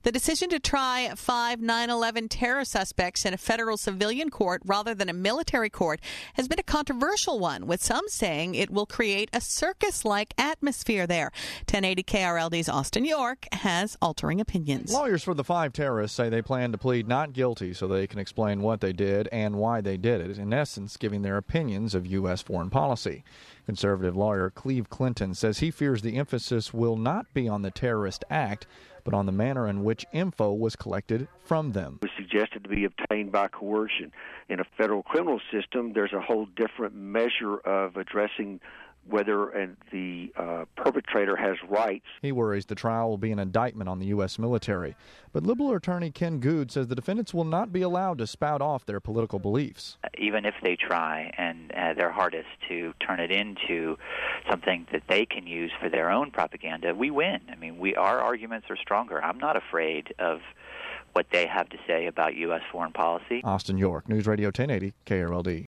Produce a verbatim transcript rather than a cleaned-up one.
The decision to try five nine eleven terror suspects in a federal civilian court rather than a military court has been a controversial one, with some saying it will create a circus-like atmosphere there. ten eighty K R L D's Austin York has altering opinions. Lawyers for the five terrorists say they plan to plead not guilty so they can explain what they did and why they did it, in essence giving their opinions of U S foreign policy. Conservative lawyer Cleve Clinton says he fears the emphasis will not be on the terrorist act, but on the manner in which info was collected from them. It was suggested to be obtained by coercion. In a federal criminal system, there's a whole different measure of addressing whether and the uh, perpetrator has rights. He worries the trial will be an indictment on the U S military. But liberal attorney Ken Good says the defendants will not be allowed to spout off their political beliefs. Even if they try and uh, their hardest to turn it into something that they can use for their own propaganda, we win. I mean, we our arguments are stronger. I'm not afraid of what they have to say about U S foreign policy. Austin York, News Radio ten eighty K R L D.